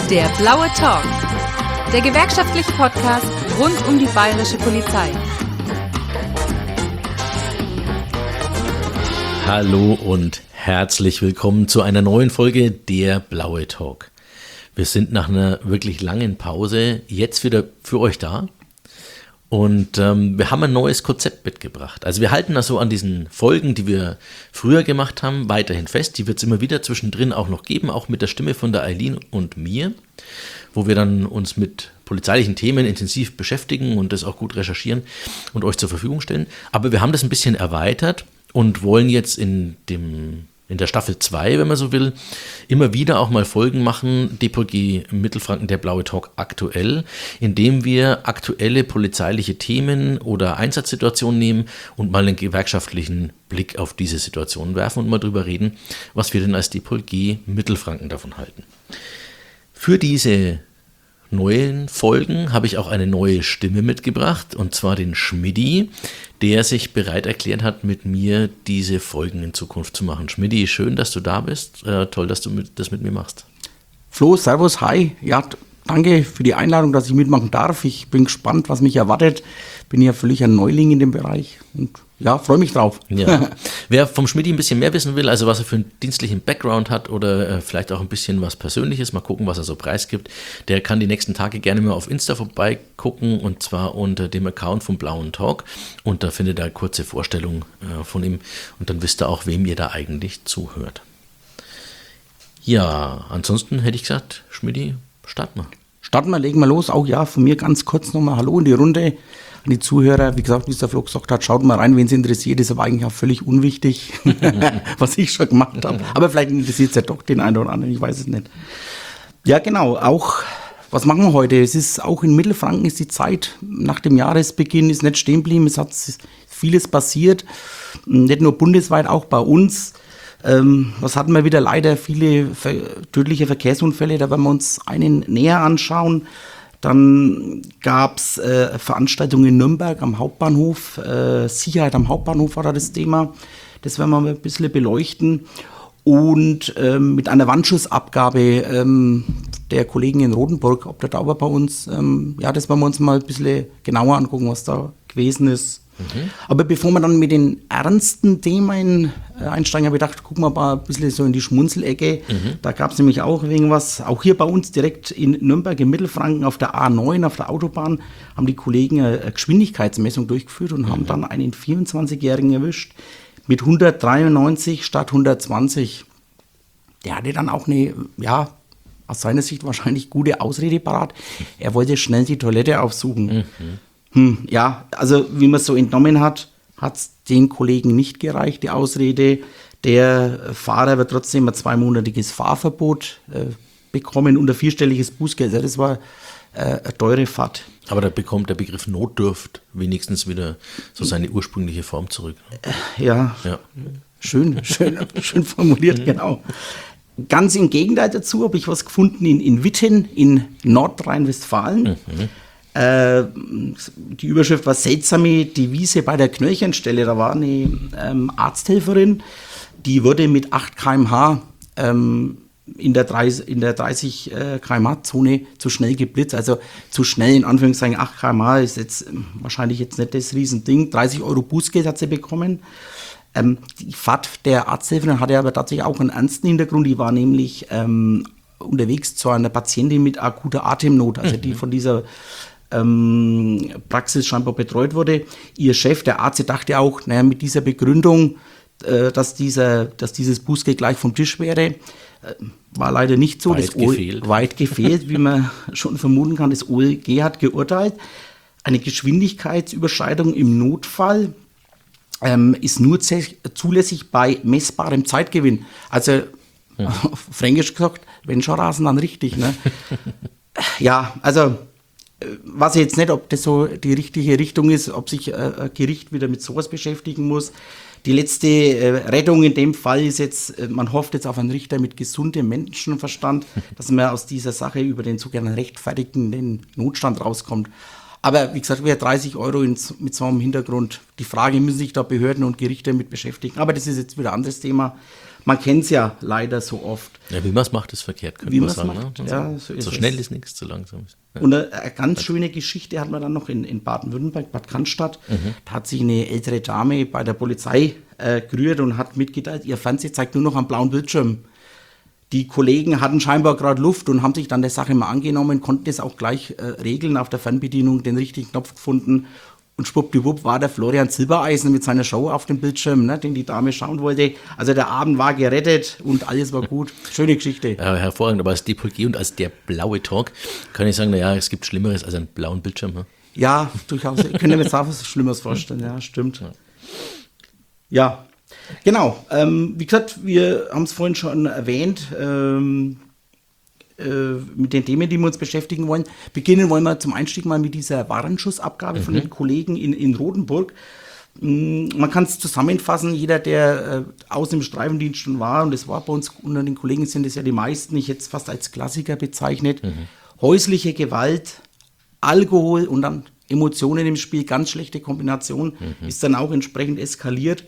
Der blaue Talk, der gewerkschaftliche Podcast rund um die bayerische Polizei. Hallo und herzlich willkommen zu einer neuen Folge Der blaue Talk. Wir sind nach einer wirklich langen Pause jetzt wieder für euch da. Und wir haben ein neues Konzept mitgebracht. Also wir halten das so an diesen Folgen, die wir früher gemacht haben, weiterhin fest. Die wird es immer wieder zwischendrin auch noch geben, auch mit der Stimme von der Eileen und mir, wo wir dann uns mit polizeilichen Themen intensiv beschäftigen und das auch gut recherchieren und euch zur Verfügung stellen. Aber wir haben das ein bisschen erweitert und wollen jetzt in der Staffel 2, wenn man so will, immer wieder auch mal Folgen machen, DPG Mittelfranken, der blaue Talk aktuell, indem wir aktuelle polizeiliche Themen oder Einsatzsituationen nehmen und mal einen gewerkschaftlichen Blick auf diese Situation werfen und mal drüber reden, was wir denn als DPG Mittelfranken davon halten. Für diese neuen Folgen habe ich auch eine neue Stimme mitgebracht, und zwar den Schmidti, der sich bereit erklärt hat, mit mir diese Folgen in Zukunft zu machen. Schmidti, schön, dass du da bist. Toll, dass du das mit mir machst. Flo, servus, hi. Ja, danke für die Einladung, dass ich mitmachen darf. Ich bin gespannt, was mich erwartet. Bin ja völlig ein Neuling in dem Bereich und ja, freue mich drauf. Ja. Wer vom Schmidti ein bisschen mehr wissen will, also was er für einen dienstlichen Background hat oder vielleicht auch ein bisschen was Persönliches, mal gucken, was er so preisgibt, der kann die nächsten Tage gerne mal auf Insta vorbeigucken, und zwar unter dem Account vom Blauen Talk, und da findet ihr eine kurze Vorstellung von ihm und dann wisst ihr auch, wem ihr da eigentlich zuhört. Ja, ansonsten hätte ich gesagt, Schmidti, starten wir. Starten wir, legen wir los. Auch ja, von mir ganz kurz nochmal Hallo in die Runde an die Zuhörer. Wie gesagt, wie es der Flo gesagt hat, schaut mal rein, wen es interessiert. Ist aber eigentlich auch völlig unwichtig, was ich schon gemacht habe. Aber vielleicht interessiert es ja doch den einen oder anderen, ich weiß es nicht. Ja, genau. Auch, was machen wir heute? Es ist auch in Mittelfranken ist die Zeit nach dem Jahresbeginn ist nicht stehen geblieben. Es hat vieles passiert. Nicht nur bundesweit, auch bei uns. Was hatten wir wieder? Leider viele tödliche Verkehrsunfälle. Da werden wir uns einen näher anschauen. Dann gab es Veranstaltungen in Nürnberg am Hauptbahnhof. Sicherheit am Hauptbahnhof war da das Thema. Das werden wir mal ein bisschen beleuchten. Und mit einer Wandschussabgabe der Kollegen in Rotenburg, ob der da war bei uns, ja, das werden wir uns mal ein bisschen genauer angucken, was da gewesen ist. Mhm. Aber bevor wir dann mit den ernsten Themen einsteigen, habe ich gedacht, gucken wir mal ein bisschen so in die Schmunzelecke. Mhm. Da gab es nämlich auch irgendwas, auch hier bei uns direkt in Nürnberg im Mittelfranken auf der A9, auf der Autobahn, haben die Kollegen eine Geschwindigkeitsmessung durchgeführt und haben dann einen 24-Jährigen erwischt mit 193 statt 120. Der hatte dann auch eine, ja, aus seiner Sicht wahrscheinlich gute Ausrede parat. Er wollte schnell die Toilette aufsuchen. Mhm. Ja, also wie man es so entnommen hat, hat es den Kollegen nicht gereicht, die Ausrede. Der Fahrer wird trotzdem ein 2-monatiges Fahrverbot bekommen und ein 4-stelliges Bußgeld. Also das war eine teure Fahrt. Aber da bekommt der Begriff Notdurft wenigstens wieder so seine ursprüngliche Form zurück. Ja. Schön formuliert, genau. Ganz im Gegenteil dazu habe ich was gefunden in Witten in Nordrhein-Westfalen. Mhm. Die Überschrift war seltsame Devise bei der Knöllchenstelle. Da war eine Arzthelferin, die wurde mit 8 km/h in der 30 km/h Zone zu schnell geblitzt. Also zu schnell, in Anführungszeichen 8 km/h ist jetzt wahrscheinlich jetzt nicht das Riesending. 30 € Bußgeld hat sie bekommen. Die Fahrt der Arzthelferin hatte aber tatsächlich auch einen ernsten Hintergrund. Die war nämlich unterwegs zu einer Patientin mit akuter Atemnot, also die von dieser Praxis scheinbar betreut wurde. Ihr Chef, der Arzt, dachte auch, naja, mit dieser Begründung, dass dieses Bußgeld gleich vom Tisch wäre, war leider nicht so. Weit gefehlt, wie man schon vermuten kann. Das OLG hat geurteilt, eine Geschwindigkeitsüberschreitung im Notfall ist nur zulässig bei messbarem Zeitgewinn. Also, auf Fränkisch gesagt, wenn schon rasen, dann richtig. Ne? Ja, also weiß ich jetzt nicht, ob das so die richtige Richtung ist, ob sich ein Gericht wieder mit sowas beschäftigen muss. Die letzte Rettung in dem Fall ist jetzt, man hofft jetzt auf einen Richter mit gesundem Menschenverstand, dass man aus dieser Sache über den sogenannten rechtfertigenden Notstand rauskommt. Aber wie gesagt, wir 30 € mit so einem Hintergrund. Die Frage, müssen sich da Behörden und Gerichte mit beschäftigen. Aber das ist jetzt wieder ein anderes Thema. man kennt es ja leider so oft. Ja, wie man es macht, ist verkehrt, könnte Wie man man es sagen. macht, Ne? ja, so ist so es. schnell ist nichts, zu langsam ist. Ja. Und eine ganz schöne Geschichte hat man dann noch in Baden-Württemberg, Bad Cannstatt. Da hat sich eine ältere Dame bei der Polizei gerührt und hat mitgeteilt, ihr Fernseher zeigt nur noch einen blauen Bildschirm. Die Kollegen hatten scheinbar gerade Luft und haben sich dann der Sache mal angenommen, konnten das auch gleich regeln, auf der Fernbedienung den richtigen Knopf gefunden. Und schwuppdiwupp war der Florian Silbereisen mit seiner Show auf dem Bildschirm, ne, den die Dame schauen wollte. Also der Abend war gerettet und alles war gut. Schöne Geschichte. Ja, hervorragend, aber als DPG und als der blaue Talk kann ich sagen, naja, es gibt Schlimmeres als einen blauen Bildschirm. Ne? Ja, durchaus. Ich könnte mir jetzt auch was Schlimmeres vorstellen. Ja, stimmt. Ja, genau. Wie gesagt, wir haben es vorhin schon erwähnt, mit den Themen, die wir uns beschäftigen wollen. Beginnen wollen wir zum Einstieg mal mit dieser Warenschussabgabe von den Kollegen in Rotenburg. Man kann es zusammenfassen, jeder, der außen im Streifendienst schon war, und das war bei uns unter den Kollegen, sind es ja die meisten, ich hätte es fast als Klassiker bezeichnet, häusliche Gewalt, Alkohol und dann Emotionen im Spiel, ganz schlechte Kombination, ist dann auch entsprechend eskaliert.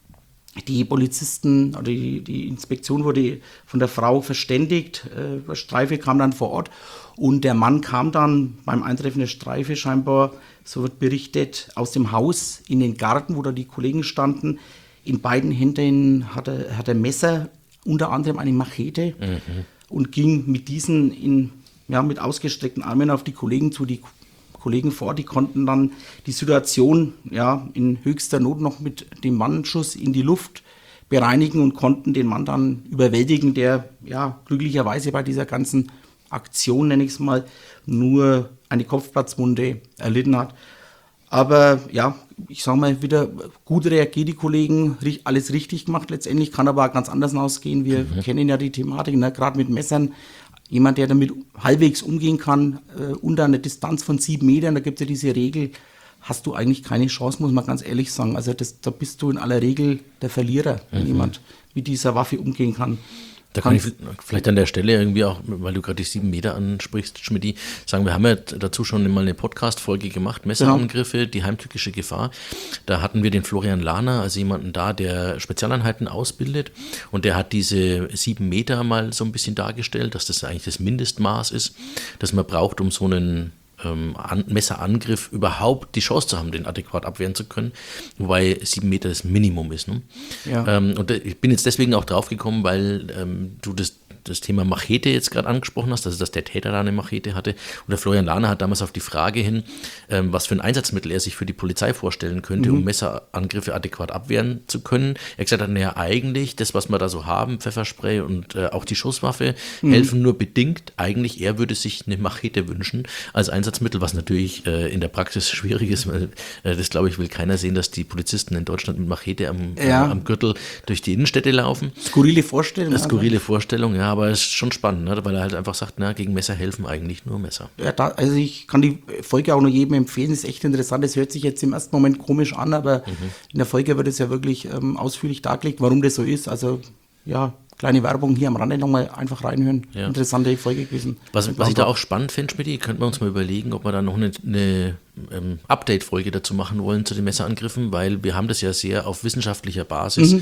Die Polizisten oder die Inspektion wurde von der Frau verständigt, Streife kam dann vor Ort und der Mann kam dann beim Eintreffen der Streife scheinbar, so wird berichtet, aus dem Haus in den Garten, wo da die Kollegen standen. In beiden Händen hat er Messer, unter anderem eine Machete und ging mit diesen mit ausgestreckten Armen auf die Kollegen zu. Die Kollegen vor, die konnten dann die Situation in höchster Not noch mit dem Mannschuss in die Luft bereinigen und konnten den Mann dann überwältigen, der glücklicherweise bei dieser ganzen Aktion, nenne ich es mal, nur eine Kopfplatzwunde erlitten hat. Aber ja, ich sage mal wieder, gut reagiert die Kollegen, alles richtig gemacht letztendlich, kann aber auch ganz anders ausgehen. Wir kennen ja die Thematik, ne? Gerade mit Messern. Jemand, der damit halbwegs umgehen kann, unter einer Distanz von 7 Metern, da gibt es ja diese Regel, hast du eigentlich keine Chance, muss man ganz ehrlich sagen. Also da bist du in aller Regel der Verlierer, wenn jemand mit dieser Waffe umgehen kann. Da kann ich vielleicht an der Stelle irgendwie auch, weil du gerade die 7 Meter ansprichst, Schmidti, sagen, wir haben ja dazu schon mal eine Podcast-Folge gemacht, Messerangriffe, die heimtückische Gefahr. Da hatten wir den Florian Lahner, also jemanden da, der Spezialeinheiten ausbildet und der hat diese 7 Meter mal so ein bisschen dargestellt, dass das eigentlich das Mindestmaß ist, das man braucht, um so einen Messerangriff überhaupt die Chance zu haben, den adäquat abwehren zu können, wobei 7 Meter das Minimum ist. Ne? Ja. Und ich bin jetzt deswegen auch drauf gekommen, weil du das Thema Machete jetzt gerade angesprochen hast, also dass der Täter da eine Machete hatte. Und der Florian Lahner hat damals auf die Frage hin, was für ein Einsatzmittel er sich für die Polizei vorstellen könnte, um Messerangriffe adäquat abwehren zu können. Er hat gesagt, naja, eigentlich das, was wir da so haben, Pfefferspray und auch die Schusswaffe, helfen nur bedingt. Eigentlich, er würde sich eine Machete wünschen als Einsatzmittel, was natürlich in der Praxis schwierig ist, weil das, glaube ich, will keiner sehen, dass die Polizisten in Deutschland mit Machete am Gürtel durch die Innenstädte laufen. Skurrile Vorstellung. Skurrile Vorstellung, ja. Aber es ist schon spannend, ne? Weil er halt einfach sagt, gegen Messer helfen eigentlich nur Messer. Ja, also ich kann die Folge auch nur jedem empfehlen, das ist echt interessant. Das hört sich jetzt im ersten Moment komisch an, aber in der Folge wird es ja wirklich ausführlich dargelegt, warum das so ist. Also ja, kleine Werbung hier am Rande nochmal einfach reinhören. Ja. Interessante Folge gewesen. Was ich da auch spannend finde, Schmidti, könnten wir uns mal überlegen, ob wir da noch eine Update-Folge dazu machen wollen zu den Messerangriffen, weil wir haben das ja sehr auf wissenschaftlicher Basis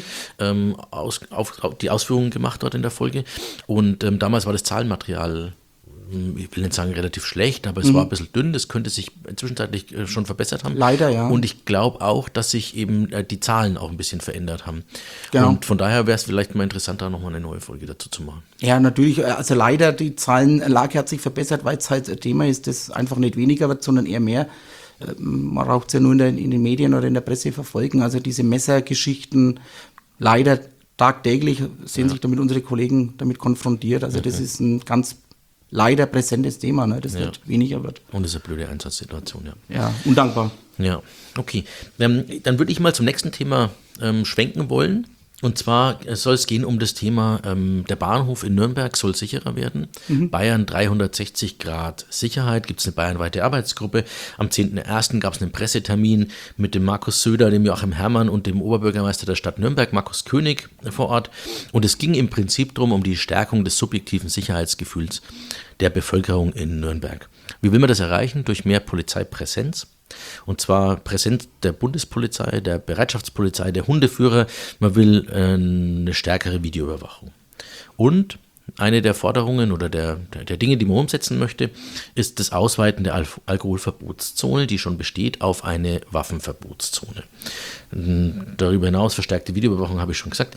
die Ausführungen gemacht dort in der Folge und damals war das Zahlenmaterial, ich will nicht sagen relativ schlecht, aber es war ein bisschen dünn, das könnte sich zwischenzeitlich schon verbessert haben. Leider, ja. Und ich glaube auch, dass sich eben die Zahlen auch ein bisschen verändert haben. Genau. Und von daher wäre es vielleicht mal interessanter, nochmal eine neue Folge dazu zu machen. Ja, natürlich, also leider, die Zahlenlage hat sich verbessert, weil es halt ein Thema ist, das einfach nicht weniger wird, sondern eher mehr. Man braucht es ja nur in den Medien oder in der Presse verfolgen. Also diese Messergeschichten, leider tagtäglich sehen sich damit unsere Kollegen damit konfrontiert. Also das ist ein ganz leider präsentes Thema, ne, das nicht weniger wird. Und das ist eine blöde Einsatzsituation, ja. Ja, undankbar. Ja, okay. Dann würde ich mal zum nächsten Thema schwenken wollen. Und zwar soll es gehen um das Thema, der Bahnhof in Nürnberg soll sicherer werden. Bayern 360 Grad Sicherheit, gibt es eine bayernweite Arbeitsgruppe. Am 10.01. gab es einen Pressetermin mit dem Markus Söder, dem Joachim Herrmann und dem Oberbürgermeister der Stadt Nürnberg, Markus König, vor Ort. Und es ging im Prinzip darum, um die Stärkung des subjektiven Sicherheitsgefühls der Bevölkerung in Nürnberg. Wie will man das erreichen? Durch mehr Polizeipräsenz. Und zwar Präsenz der Bundespolizei, der Bereitschaftspolizei, der Hundeführer. Man will eine stärkere Videoüberwachung. Und eine der Forderungen oder der Dinge, die man umsetzen möchte, ist das Ausweiten der Alkoholverbotszone, die schon besteht, auf eine Waffenverbotszone. Darüber hinaus verstärkte Videoüberwachung, habe ich schon gesagt.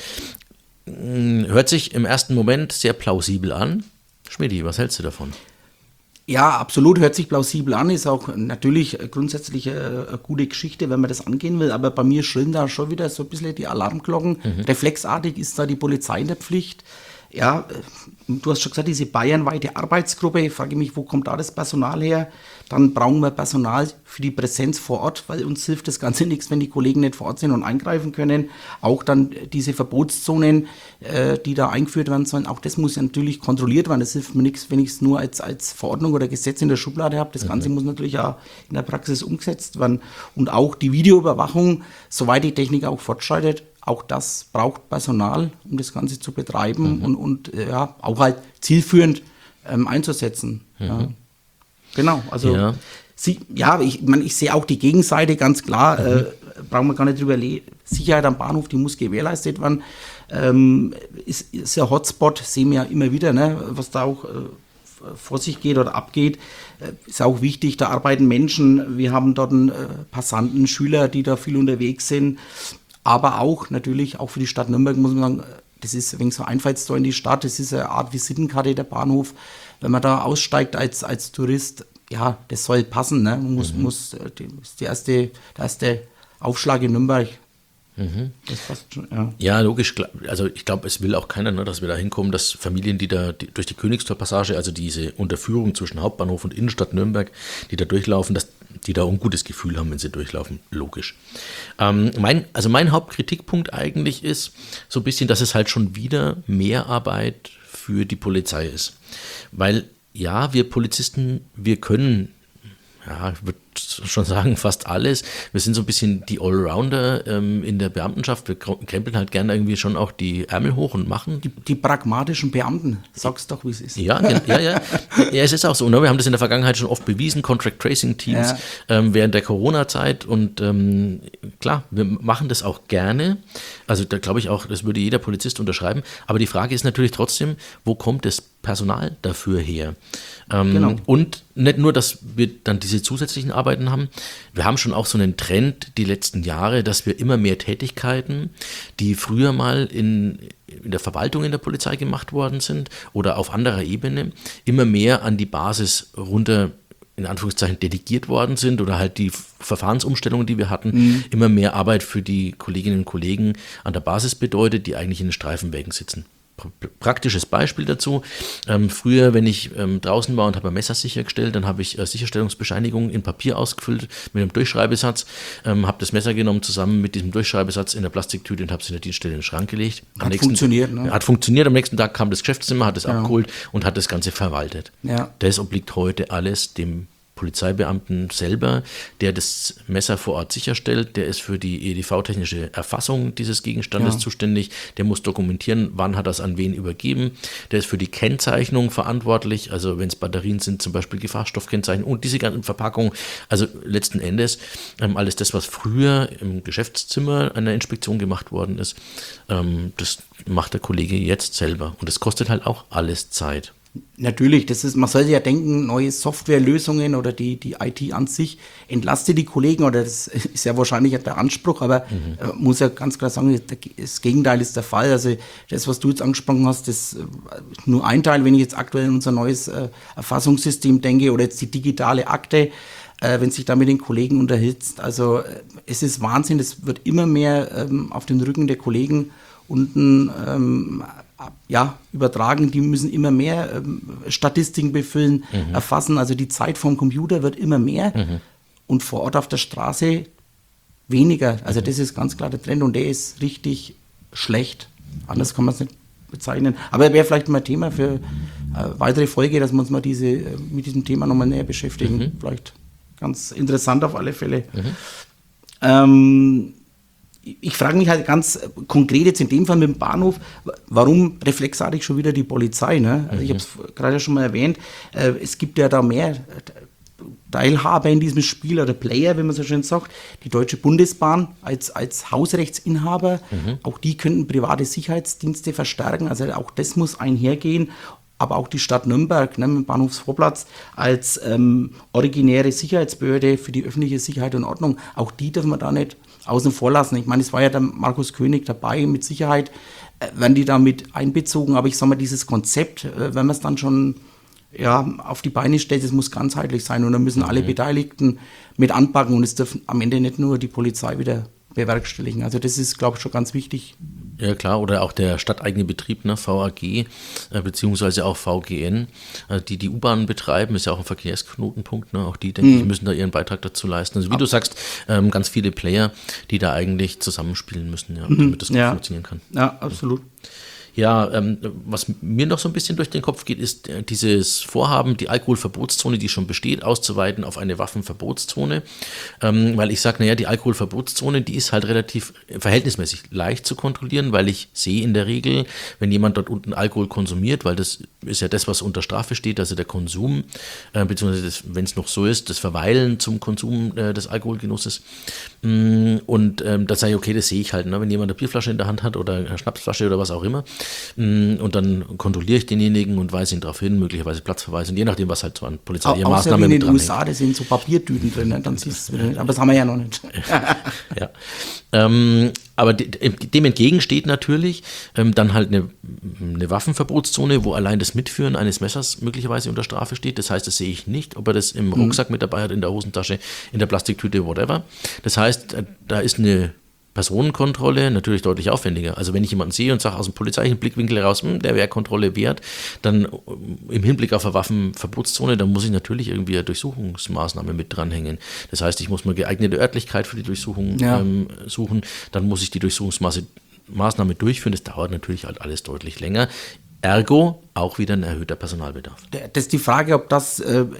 Hört sich im ersten Moment sehr plausibel an. Schmidi, was hältst du davon? Ja, absolut, hört sich plausibel an, ist auch natürlich grundsätzlich eine gute Geschichte, wenn man das angehen will, aber bei mir schrillen da schon wieder so ein bisschen die Alarmglocken. Reflexartig ist da die Polizei in der Pflicht. Ja, du hast schon gesagt, diese bayernweite Arbeitsgruppe, ich frage mich, wo kommt da das Personal her? Dann brauchen wir Personal für die Präsenz vor Ort, weil uns hilft das Ganze nichts, wenn die Kollegen nicht vor Ort sind und eingreifen können. Auch dann diese Verbotszonen, die da eingeführt werden sollen, auch das muss ja natürlich kontrolliert werden. Das hilft mir nichts, wenn ich es nur als Verordnung oder Gesetz in der Schublade habe. Das Ganze muss natürlich auch in der Praxis umgesetzt werden. Und auch die Videoüberwachung, soweit die Technik auch fortschreitet, auch das braucht Personal, um das Ganze zu betreiben und ja, auch halt zielführend einzusetzen. Ja. Genau, also ich sehe auch die Gegenseite, ganz klar, brauchen wir gar nicht drüber reden. Sicherheit am Bahnhof, die muss gewährleistet werden. Ist ja Hotspot, sehen wir ja immer wieder, ne, was da auch vor sich geht oder abgeht. Ist auch wichtig, da arbeiten Menschen, wir haben dort Passanten, Schüler, die da viel unterwegs sind. Aber auch natürlich, auch für die Stadt Nürnberg muss man sagen, das ist ein wenig so Einfallstor in die Stadt, das ist eine Art Visitenkarte der Bahnhof. Wenn man da aussteigt als Tourist, ja, das soll passen, ne? Man muss der erste Aufschlag in Nürnberg. Das passt schon, ja. Ja, logisch. Also ich glaube, es will auch keiner, ne, dass wir da hinkommen, dass Familien, die durch die Königstorpassage, also diese Unterführung zwischen Hauptbahnhof und Innenstadt Nürnberg, die da durchlaufen, dass die da auch ein gutes Gefühl haben, wenn sie durchlaufen. Logisch. Mein Hauptkritikpunkt eigentlich ist so ein bisschen, dass es halt schon wieder mehr Arbeit für die Polizei ist. Weil ja, wir Polizisten, wir können, ja, ich würde schon sagen, fast alles. Wir sind so ein bisschen die Allrounder in der Beamtenschaft. Wir krempeln halt gerne irgendwie schon auch die Ärmel hoch und machen. Die pragmatischen Beamten, sag's doch, wie es ist. Ja, es ist auch so. Ne? Wir haben das in der Vergangenheit schon oft bewiesen, Contract Tracing Teams während der Corona-Zeit und klar, wir machen das auch gerne. Also da glaube ich auch, das würde jeder Polizist unterschreiben. Aber die Frage ist natürlich trotzdem, wo kommt das Personal dafür her? Genau. Und nicht nur, dass wir dann diese zusätzlichen Arbeiten haben, wir haben schon auch so einen Trend die letzten Jahre, dass wir immer mehr Tätigkeiten, die früher mal in der Verwaltung in der Polizei gemacht worden sind oder auf anderer Ebene, immer mehr an die Basis runter in Anführungszeichen delegiert worden sind oder halt die Verfahrensumstellungen, die wir hatten, immer mehr Arbeit für die Kolleginnen und Kollegen an der Basis bedeutet, die eigentlich in den Streifenwägen sitzen. Praktisches Beispiel dazu. Früher, wenn ich draußen war und habe ein Messer sichergestellt, dann habe ich Sicherstellungsbescheinigungen in Papier ausgefüllt mit einem Durchschreibesatz, habe das Messer genommen zusammen mit diesem Durchschreibesatz in der Plastiktüte und habe es in der Dienststelle in den Schrank gelegt. Hat funktioniert, ne? Hat funktioniert. Am nächsten Tag kam das Geschäftszimmer, hat es abgeholt und hat das Ganze verwaltet. Ja. Das obliegt heute alles dem Polizeibeamten selber, der das Messer vor Ort sicherstellt, der ist für die EDV-technische Erfassung dieses Gegenstandes zuständig, der muss dokumentieren, wann hat er es an wen übergeben, der ist für die Kennzeichnung verantwortlich, also wenn es Batterien sind, zum Beispiel Gefahrstoffkennzeichnung und diese ganzen Verpackungen, also letzten Endes alles das, was früher im Geschäftszimmer einer Inspektion gemacht worden ist, das macht der Kollege jetzt selber und das kostet halt auch alles Zeit. Natürlich, man sollte ja denken, neue Softwarelösungen oder die IT an sich entlastet die Kollegen, oder das ist ja wahrscheinlich der Anspruch, aber muss ja ganz klar sagen, das Gegenteil ist der Fall. Also das, was du jetzt angesprochen hast, das ist nur ein Teil, wenn ich jetzt aktuell in unser neues Erfassungssystem denke oder jetzt die digitale Akte, wenn sich da mit den Kollegen unterhitzt. Also es ist Wahnsinn, es wird immer mehr auf den Rücken der Kollegen unten übertragen, die müssen immer mehr Statistiken befüllen, erfassen, also die Zeit vom Computer wird immer mehr und vor Ort auf der Straße weniger, also das ist ganz klar der Trend und der ist richtig schlecht, anders kann man es nicht bezeichnen, aber wäre vielleicht mal Thema für weitere Folge, dass wir uns mal mit diesem Thema nochmal näher beschäftigen, vielleicht ganz interessant auf alle Fälle. Ich frage mich halt ganz konkret jetzt in dem Fall mit dem Bahnhof, warum reflexartig schon wieder die Polizei? Ne? Also ich habe es gerade schon mal erwähnt, es gibt ja da Teilhaber in diesem Spiel oder Player, wie man so schön sagt, die Deutsche Bundesbahn als Hausrechtsinhaber. Auch die könnten private Sicherheitsdienste verstärken. Also auch das muss einhergehen. Aber auch die Stadt Nürnberg, ne, mit dem Bahnhofsvorplatz als originäre Sicherheitsbehörde für die öffentliche Sicherheit und Ordnung, auch die dürfen wir da nicht außen vor lassen. Ich meine, es war ja der Markus König dabei, mit Sicherheit werden die da mit einbezogen, aber ich sage mal, dieses Konzept, wenn man es dann schon auf die Beine stellt, es muss ganzheitlich sein und da müssen alle Beteiligten mit anpacken und es dürfen am Ende nicht nur die Polizei wieder bewerkstelligen. Also das ist, glaube ich, schon ganz wichtig. Ja klar, oder auch der stadteigene Betrieb, ne, VAG, beziehungsweise auch VGN, die U-Bahnen betreiben, ist ja auch ein Verkehrsknotenpunkt, ne, auch die, denke ich, müssen da ihren Beitrag dazu leisten. Also wie du sagst, ganz viele Player, die da eigentlich zusammenspielen müssen, ja, damit das gut funktionieren kann. Ja, absolut. Ja, was mir noch so ein bisschen durch den Kopf geht, ist dieses Vorhaben, die Alkoholverbotszone, die schon besteht, auszuweiten auf eine Waffenverbotszone. Weil ich sage, naja, die Alkoholverbotszone, die ist halt relativ verhältnismäßig leicht zu kontrollieren, weil ich sehe in der Regel, wenn jemand dort unten Alkohol konsumiert, weil das ist ja das, was unter Strafe steht, also der Konsum, beziehungsweise wenn es noch so ist, das Verweilen zum Konsum des Alkoholgenusses. Und da sage ich, okay, das sehe ich halt, ne? Wenn jemand eine Bierflasche in der Hand hat oder eine Schnapsflasche oder was auch immer. Und dann kontrolliere ich denjenigen und weise ihn darauf hin, möglicherweise Platzverweis und je nachdem, was halt so an polizeilichen Maßnahmen mit dran hängt. In den USA, da sind so Papiertüten drin, ne? Dann siehst du es wieder nicht. Aber das haben wir ja noch nicht. Ja. Aber dem entgegen steht natürlich dann halt eine Waffenverbotszone, wo allein das Mitführen eines Messers möglicherweise unter Strafe steht. Das heißt, das sehe ich nicht, ob er das im Rucksack mit dabei hat, in der Hosentasche, in der Plastiktüte, whatever. Das heißt, da ist eine Personenkontrolle natürlich deutlich aufwendiger. Also wenn ich jemanden sehe und sage aus dem polizeilichen Blickwinkel heraus, der wäre Kontrolle wert, dann im Hinblick auf eine Waffenverbotszone, dann muss ich natürlich irgendwie eine Durchsuchungsmaßnahme mit dranhängen. Das heißt, ich muss mir geeignete Örtlichkeit für die Durchsuchung suchen, dann muss ich die Durchsuchungsmaßnahme durchführen. Das dauert natürlich halt alles deutlich länger. Ergo auch wieder ein erhöhter Personalbedarf. Das ist die Frage, ob das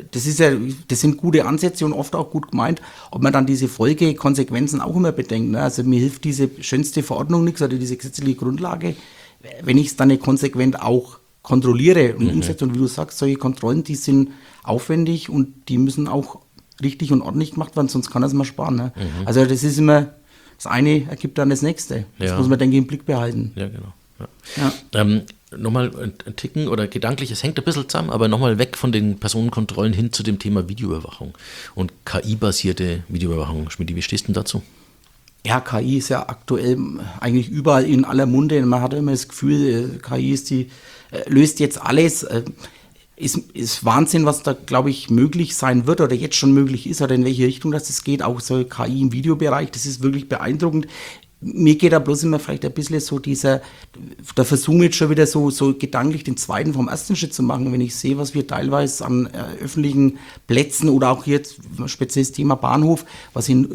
sind gute Ansätze und oft auch gut gemeint, ob man dann diese Folgekonsequenzen auch immer bedenkt. Ne? Also mir hilft diese schönste Verordnung nichts oder diese gesetzliche Grundlage, wenn ich es dann nicht konsequent auch kontrolliere und umsetze. Und wie du sagst, solche Kontrollen, die sind aufwendig und die müssen auch richtig und ordentlich gemacht werden, sonst kann das mal sparen. Ne? Also das ist immer, das eine ergibt dann das nächste. Das muss man, denke ich, im Blick behalten. Ja, genau. Ja. Nochmal ein Ticken oder gedanklich, es hängt ein bisschen zusammen, aber nochmal weg von den Personenkontrollen hin zu dem Thema Videoüberwachung und KI-basierte Videoüberwachung. Schmidt, wie stehst du denn dazu? Ja, KI ist ja aktuell eigentlich überall in aller Munde. Man hat immer das Gefühl, KI ist löst jetzt alles. Ist Wahnsinn, was da, glaube ich, möglich sein wird oder jetzt schon möglich ist oder in welche Richtung das geht. Auch so KI im Videobereich, das ist wirklich beeindruckend. Mir geht da bloß immer vielleicht ein bisschen so da versuchen wir jetzt schon wieder so gedanklich den zweiten vom ersten Schritt zu machen, wenn ich sehe, was wir teilweise an öffentlichen Plätzen oder auch jetzt spezielles Thema Bahnhof, was in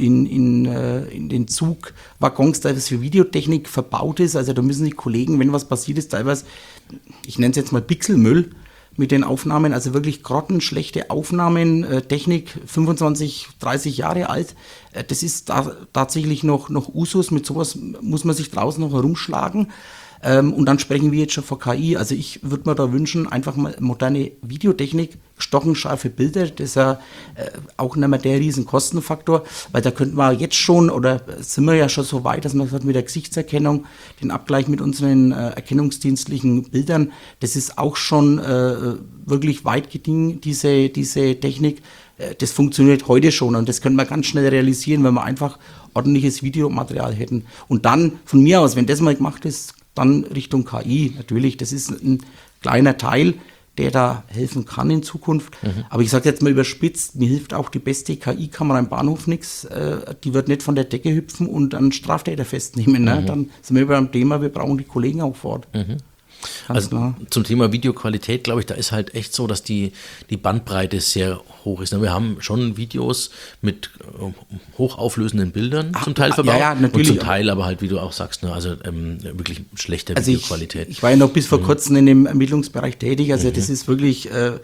den Zugwaggons teilweise für Videotechnik verbaut ist. Also da müssen die Kollegen, wenn was passiert ist, teilweise, ich nenne es jetzt mal Pixelmüll, mit den Aufnahmen, also wirklich grottenschlechte Aufnahmen, Technik 25, 30 Jahre alt. Das ist tatsächlich noch Usus, mit sowas muss man sich draußen noch herumschlagen. Und dann sprechen wir jetzt schon von KI. Also ich würde mir da wünschen, einfach mal moderne Videotechnik, stockenscharfe Bilder, das ist ja auch nicht mehr der riesen Kostenfaktor, weil da könnten wir jetzt schon, oder sind wir ja schon so weit, dass man sagt, mit der Gesichtserkennung, den Abgleich mit unseren erkennungsdienstlichen Bildern, das ist auch schon wirklich weit gediehen, diese Technik. Das funktioniert heute schon und das können wir ganz schnell realisieren, wenn wir einfach ordentliches Videomaterial hätten. Und dann von mir aus, wenn das mal gemacht ist, dann Richtung KI. Natürlich, das ist ein kleiner Teil, der da helfen kann in Zukunft. Aber ich sage jetzt mal überspitzt, mir hilft auch die beste KI-Kamera im Bahnhof nichts. Die wird nicht von der Decke hüpfen und einen Straftäter festnehmen. Ne? Dann sind wir beim Thema, wir brauchen die Kollegen auch fort. Also klar. Zum Thema Videoqualität, glaube ich, da ist halt echt so, dass die Bandbreite sehr hoch ist. Wir haben schon Videos mit hochauflösenden Bildern zum Teil verbaut und zum Teil aber halt, wie du auch sagst, also wirklich schlechte Videoqualität. Ich war ja noch bis vor kurzem in dem Ermittlungsbereich tätig, also das ist wirklich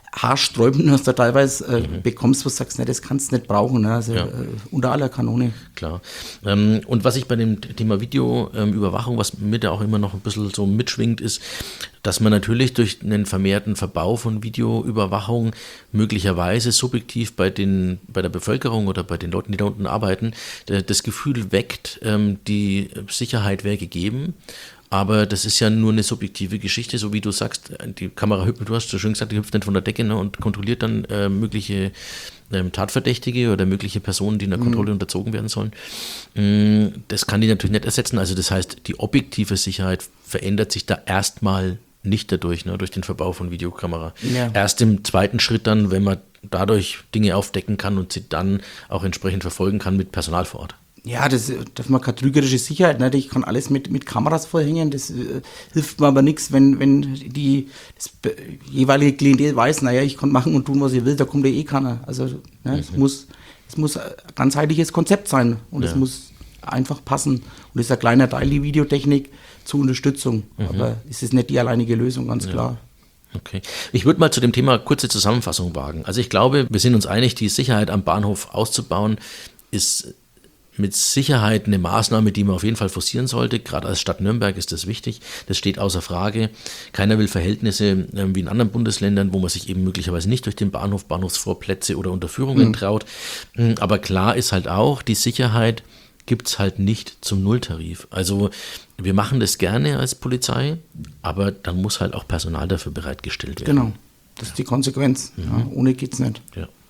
haarsträubend, was du teilweise bekommst, wo du sagst, ne, das kannst du nicht brauchen. Ne? Also unter aller Kanone. Klar. Und was ich bei dem Thema Videoüberwachung, was mir da auch immer noch ein bisschen so mitschwingt, ist, dass man natürlich durch einen vermehrten Verbau von Videoüberwachung möglicherweise subjektiv bei der Bevölkerung oder bei den Leuten, die da unten arbeiten, das Gefühl weckt, die Sicherheit wäre gegeben. Aber das ist ja nur eine subjektive Geschichte, so wie du sagst, die Kamera hüpft, du hast so schön gesagt, die hüpft nicht von der Decke, ne, und kontrolliert dann mögliche Tatverdächtige oder mögliche Personen, die in der Kontrolle unterzogen werden sollen. Das kann die natürlich nicht ersetzen. Also das heißt, die objektive Sicherheit verändert sich da erstmal nicht dadurch, ne, durch den Verbau von Videokamera. Ja. Erst im zweiten Schritt dann, wenn man dadurch Dinge aufdecken kann und sie dann auch entsprechend verfolgen kann mit Personal vor Ort. Ja, das darf man keine trügerische Sicherheit, ne? Ich kann alles mit Kameras vorhängen, das hilft mir aber nichts, wenn das jeweilige Klientel weiß, naja, ich kann machen und tun, was ich will, da kommt ja eh keiner. Also es muss ein ganzheitliches Konzept sein und es muss einfach passen. Und das ist ein kleiner Teil, die Videotechnik zur Unterstützung, aber es ist nicht die alleinige Lösung, ganz klar. Okay. Ich würde mal zu dem Thema kurze Zusammenfassung wagen. Also ich glaube, wir sind uns einig, die Sicherheit am Bahnhof auszubauen, ist mit Sicherheit eine Maßnahme, die man auf jeden Fall forcieren sollte. Gerade als Stadt Nürnberg ist das wichtig. Das steht außer Frage. Keiner will Verhältnisse wie in anderen Bundesländern, wo man sich eben möglicherweise nicht durch den Bahnhof, Bahnhofsvorplätze oder Unterführungen traut. Aber klar ist halt auch, die Sicherheit gibt es halt nicht zum Nulltarif. Also wir machen das gerne als Polizei, aber dann muss halt auch Personal dafür bereitgestellt werden. Genau, das ist die Konsequenz. Ja, ohne geht's nicht.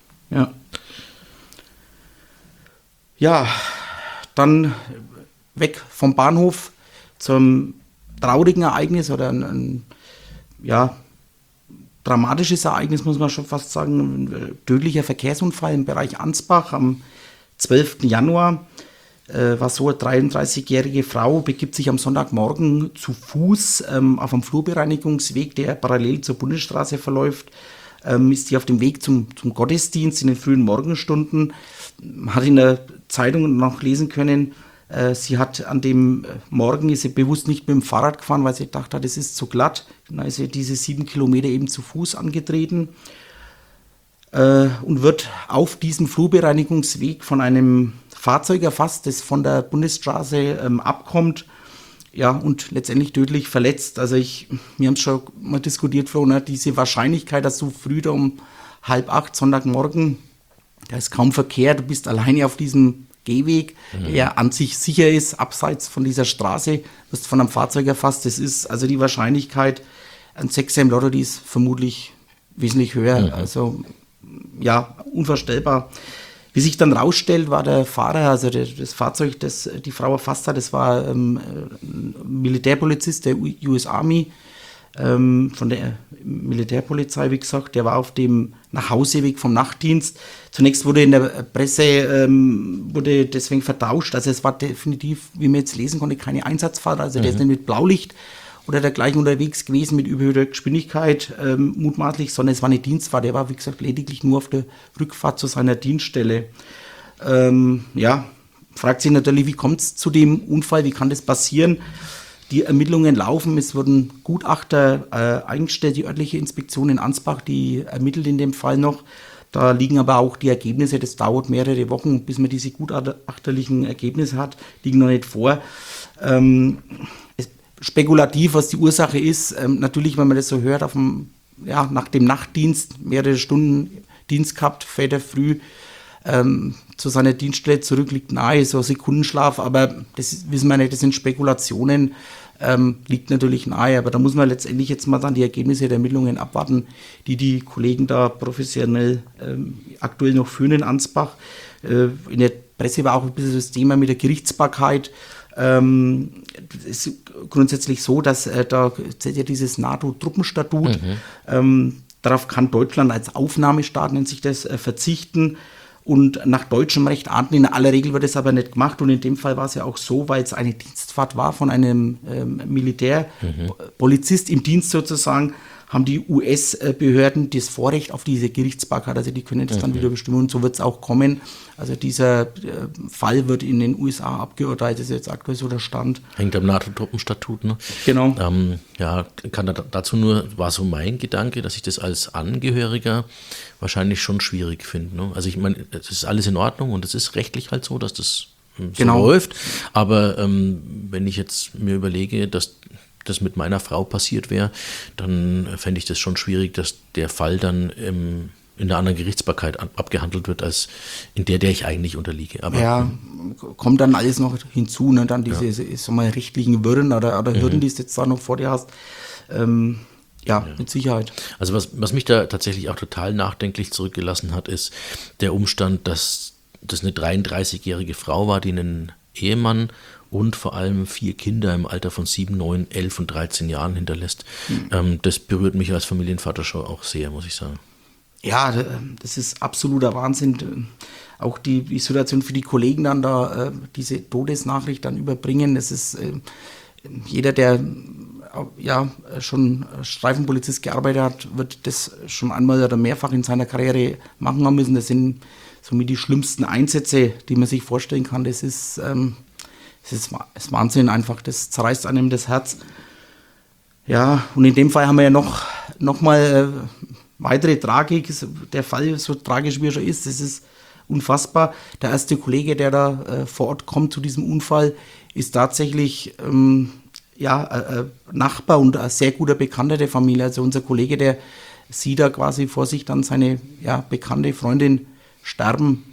Ja, dann weg vom Bahnhof zum traurigen Ereignis oder ein dramatisches Ereignis, muss man schon fast sagen. Ein tödlicher Verkehrsunfall im Bereich Ansbach am 12. Januar. War so, eine 33-jährige Frau begibt sich am Sonntagmorgen zu Fuß auf einem Flurbereinigungsweg, der parallel zur Bundesstraße verläuft. Ist sie auf dem Weg zum Gottesdienst in den frühen Morgenstunden. Hat in der Zeitung noch lesen können, sie hat an dem Morgen, ist sie bewusst nicht mit dem Fahrrad gefahren, weil sie gedacht hat, es ist zu glatt. Dann ist sie diese 7 Kilometer eben zu Fuß angetreten und wird auf diesem Flurbereinigungsweg von einem Fahrzeug erfasst, das von der Bundesstraße abkommt, ja, und letztendlich tödlich verletzt. Also wir haben es schon mal diskutiert, Flo, ne, diese Wahrscheinlichkeit, dass du früh da um 7:30 Sonntagmorgen, da ist kaum Verkehr, du bist alleine auf diesem Gehweg, der an sich sicher ist, abseits von dieser Straße, wirst von einem Fahrzeug erfasst. Das ist also die Wahrscheinlichkeit, ein Sechser im Lotto, die ist vermutlich wesentlich höher. Also ja, unvorstellbar. Wie sich dann rausstellt, war der Fahrer, also das Fahrzeug, das die Frau erfasst hat, das war ein Militärpolizist der US Army, von der Militärpolizei, wie gesagt, der war auf dem Nachhauseweg vom Nachtdienst. Zunächst wurde in der Presse wurde deswegen vertauscht, also es war definitiv, wie man jetzt lesen konnte, keine Einsatzfahrer, also der ist nicht mit Blaulicht oder dergleichen unterwegs gewesen mit überhöhter Geschwindigkeit mutmaßlich, sondern es war eine Dienstfahrt, der war, wie gesagt, lediglich nur auf der Rückfahrt zu seiner Dienststelle. Fragt sich natürlich, wie kommt es zu dem Unfall, wie kann das passieren? Die Ermittlungen laufen, es wurden Gutachter eingestellt, die örtliche Inspektion in Ansbach, die ermittelt in dem Fall noch. Da liegen aber auch die Ergebnisse, das dauert mehrere Wochen, bis man diese gutachterlichen Ergebnisse hat, liegen noch nicht vor. Spekulativ, was die Ursache ist, natürlich, wenn man das so hört, nach dem Nachtdienst, mehrere Stunden Dienst gehabt, fährt er früh zu seiner Dienststelle zurück, liegt nahe, so Sekundenschlaf, aber das wissen wir nicht, das sind Spekulationen, liegt natürlich nahe, aber da muss man letztendlich jetzt mal dann die Ergebnisse der Ermittlungen abwarten, die Kollegen da professionell aktuell noch führen in Ansbach. In der Presse war auch ein bisschen das Thema mit der Gerichtsbarkeit. Es ist grundsätzlich so, dass da zählt ja dieses NATO-Truppenstatut, darauf kann Deutschland als Aufnahmestaat, nennt sich das, verzichten. Und nach deutschem Recht ahnden, in aller Regel wird es aber nicht gemacht. Und in dem Fall war es ja auch so, weil es eine Dienstfahrt war von einem Militärpolizist im Dienst sozusagen, haben die US-Behörden das Vorrecht auf diese Gerichtsbarkeit, also die können das dann wieder bestimmen und so wird es auch kommen. Also dieser Fall wird in den USA abgeurteilt, das ist jetzt aktuell so der Stand. Hängt am NATO-Truppenstatut, ne? Genau. Dazu nur, war so mein Gedanke, dass ich das als Angehöriger wahrscheinlich schon schwierig finde. Ne? Also ich meine, es ist alles in Ordnung und es ist rechtlich halt so, dass das so läuft. Aber wenn ich jetzt mir überlege, dass das mit meiner Frau passiert wäre, dann fände ich das schon schwierig, dass der Fall dann in einer anderen Gerichtsbarkeit abgehandelt wird, als in der ich eigentlich unterliege. Aber, ja, kommt dann alles noch hinzu, ne? Dann diese so mal rechtlichen Wirren oder Hürden, die du jetzt da noch vor dir hast. Mit Sicherheit. Also was mich da tatsächlich auch total nachdenklich zurückgelassen hat, ist der Umstand, dass das eine 33-jährige Frau war, die einen Ehemann und vor allem 4 Kinder im Alter von 7, 9, 11 und 13 Jahren hinterlässt. Das berührt mich als Familienvater schon auch sehr, muss ich sagen. Ja, das ist absoluter Wahnsinn. Auch die Situation für die Kollegen dann da, diese Todesnachricht dann überbringen, das ist jeder, der schon Streifenpolizist gearbeitet hat, wird das schon einmal oder mehrfach in seiner Karriere machen haben müssen. Das sind somit die schlimmsten Einsätze, die man sich vorstellen kann. Das ist Wahnsinn einfach, das zerreißt einem das Herz. Ja, und in dem Fall haben wir ja noch mal weitere Tragik. Der Fall, so tragisch wie er schon ist, das ist unfassbar. Der erste Kollege, der da vor Ort kommt zu diesem Unfall, ist tatsächlich Nachbar und ein sehr guter Bekannter der Familie. Also unser Kollege, der sieht da quasi vor sich dann seine bekannte Freundin sterben.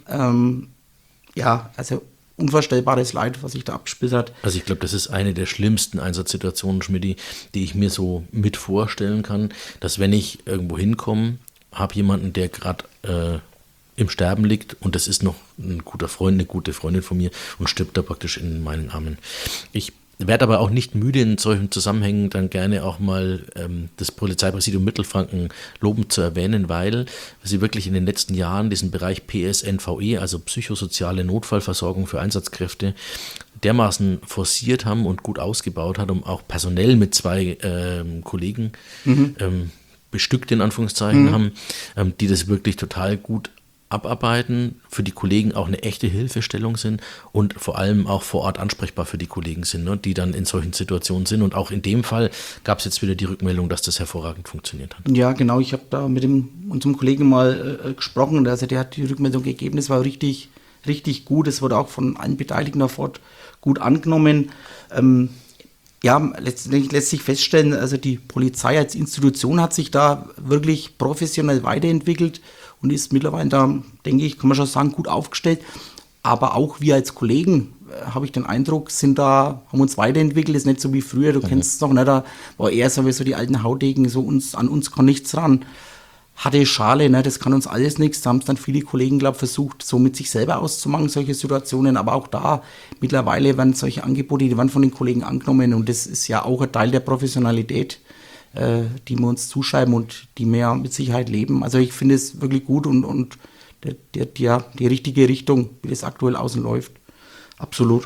Also unvorstellbares Leid, was sich da abgespielt hat. Also ich glaube, das ist eine der schlimmsten Einsatzsituationen, Schmidti, die ich mir so mit vorstellen kann, dass wenn ich irgendwo hinkomme, habe jemanden, der gerade im Sterben liegt und das ist noch ein guter Freund, eine gute Freundin von mir und stirbt da praktisch in meinen Armen. Ich werde aber auch nicht müde, in solchen Zusammenhängen dann gerne auch mal das Polizeipräsidium Mittelfranken lobend zu erwähnen, weil sie wirklich in den letzten Jahren diesen Bereich PSNVE, also psychosoziale Notfallversorgung für Einsatzkräfte, dermaßen forciert haben und gut ausgebaut hat, um auch personell mit 2 Kollegen bestückt, in Anführungszeichen, haben, die das wirklich total gut abarbeiten, für die Kollegen auch eine echte Hilfestellung sind und vor allem auch vor Ort ansprechbar für die Kollegen sind, ne, die dann in solchen Situationen sind. Und auch in dem Fall gab es jetzt wieder die Rückmeldung, dass das hervorragend funktioniert hat. Ja, genau. Ich habe da mit unserem Kollegen mal gesprochen. Also der hat die Rückmeldung gegeben. Das war richtig, richtig gut. Es wurde auch von allen Beteiligten sofort gut angenommen. Letztendlich lässt sich feststellen, also die Polizei als Institution hat sich da wirklich professionell weiterentwickelt und ist mittlerweile da, denke ich, kann man schon sagen, gut aufgestellt. Aber auch wir als Kollegen, habe ich den Eindruck, haben uns weiterentwickelt. Das ist nicht so wie früher, du kennst es noch, ne? Da war eher so wie so die alten Haudegen, an uns kann nichts ran. Harte Schale, ne? Das kann uns alles nichts. Da haben es dann viele Kollegen, glaube ich, versucht, so mit sich selber auszumachen, solche Situationen. Aber auch da, mittlerweile werden solche Angebote, die werden von den Kollegen angenommen. Und das ist ja auch ein Teil der Professionalität, die wir uns zuschreiben und die wir ja mit Sicherheit leben. Also ich finde es wirklich gut und die richtige Richtung, wie das aktuell außen läuft. Absolut.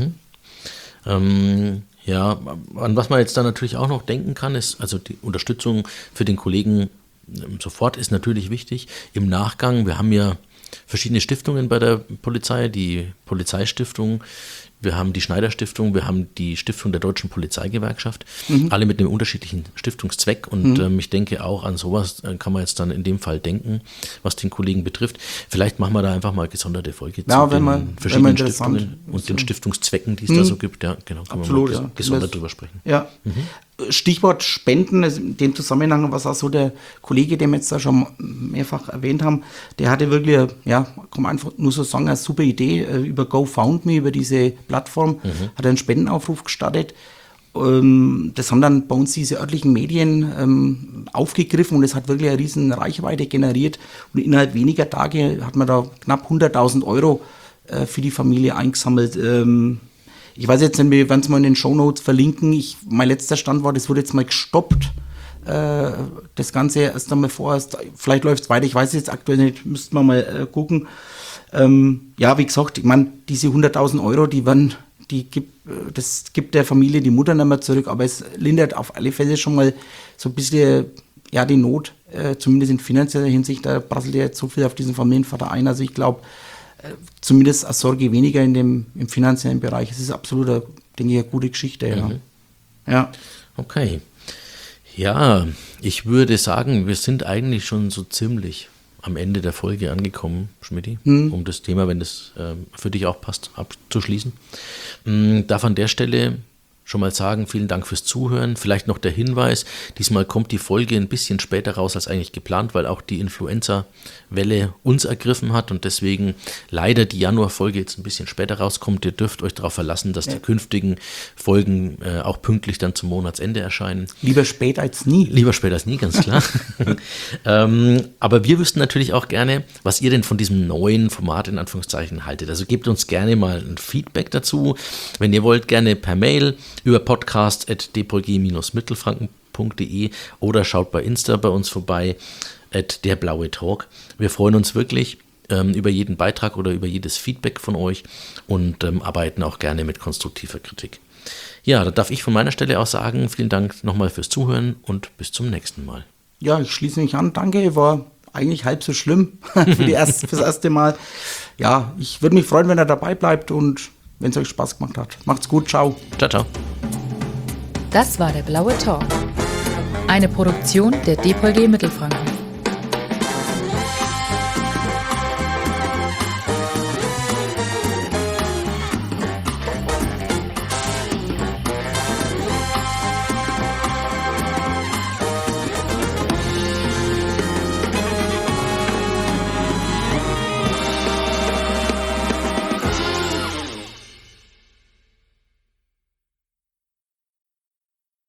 An was man jetzt da natürlich auch noch denken kann, ist, also die Unterstützung für den Kollegen sofort ist natürlich wichtig. Im Nachgang, wir haben ja verschiedene Stiftungen bei der Polizei, die Polizeistiftung, wir haben die Schneider-Stiftung, wir haben die Stiftung der Deutschen Polizeigewerkschaft, alle mit einem unterschiedlichen Stiftungszweck und ich denke auch an sowas kann man jetzt dann in dem Fall denken, was den Kollegen betrifft. Vielleicht machen wir da einfach mal gesonderte Folge zu den verschiedenen Stiftungen und den Stiftungszwecken, die es da so gibt. Ja, genau, können Absolut, wir mal gesondert drüber sprechen. Ja. Stichwort Spenden, also in dem Zusammenhang, was auch so der Kollege, den wir jetzt da schon mehrfach erwähnt haben, der hatte wirklich, kann man einfach nur so sagen, eine super Idee über GoFundMe, über diese Plattform, hat er einen Spendenaufruf gestartet. Das haben dann bei uns diese örtlichen Medien aufgegriffen und es hat wirklich eine riesen Reichweite generiert und innerhalb weniger Tage hat man da knapp 100.000 Euro für die Familie eingesammelt. Ich weiß jetzt nicht, wir werden es mal in den Shownotes verlinken. Mein letzter Stand war, das wurde jetzt mal gestoppt. Das Ganze erst einmal vorerst, vielleicht läuft es weiter, ich weiß es jetzt aktuell nicht, müssten wir mal gucken. Wie gesagt, ich meine, diese 100.000 Euro, das gibt der Familie die Mutter nicht mehr zurück, aber es lindert auf alle Fälle schon mal so ein bisschen die Not, zumindest in finanzieller Hinsicht, da prasselt ja jetzt so viel auf diesen Familienvater ein. Also ich glaube, zumindest eine Sorge weniger im finanziellen Bereich. Es ist absolut, denke ich, eine gute Geschichte. Ja. Ja. Okay. Ja, ich würde sagen, wir sind eigentlich schon so ziemlich am Ende der Folge angekommen, Schmidti, um das Thema, wenn das für dich auch passt, abzuschließen. Darf an der Stelle schon mal sagen, vielen Dank fürs Zuhören. Vielleicht noch der Hinweis, diesmal kommt die Folge ein bisschen später raus als eigentlich geplant, weil auch die Influenza-Welle uns ergriffen hat und deswegen leider die Januar-Folge jetzt ein bisschen später rauskommt. Ihr dürft euch darauf verlassen, dass die künftigen Folgen auch pünktlich dann zum Monatsende erscheinen. Lieber spät als nie. Lieber spät als nie, ganz klar. Aber wir wüssten natürlich auch gerne, was ihr denn von diesem neuen Format in Anführungszeichen haltet. Also gebt uns gerne mal ein Feedback dazu. Wenn ihr wollt, gerne per Mail über podcast@dpg-mittelfranken.de oder schaut bei Insta bei uns vorbei @derblauetalk. Wir freuen uns wirklich über jeden Beitrag oder über jedes Feedback von euch und arbeiten auch gerne mit konstruktiver Kritik. Ja, da darf ich von meiner Stelle aus sagen, vielen Dank nochmal fürs Zuhören und bis zum nächsten Mal. Ja, ich schließe mich an. Danke, war eigentlich halb so fürs erste Mal. Ja, ich würde mich freuen, wenn ihr dabei bleibt und wenn es euch Spaß gemacht hat. Macht's gut, ciao. Ciao, ciao. Das war der Blaue Talk. Eine Produktion der DPG Mittelfranken.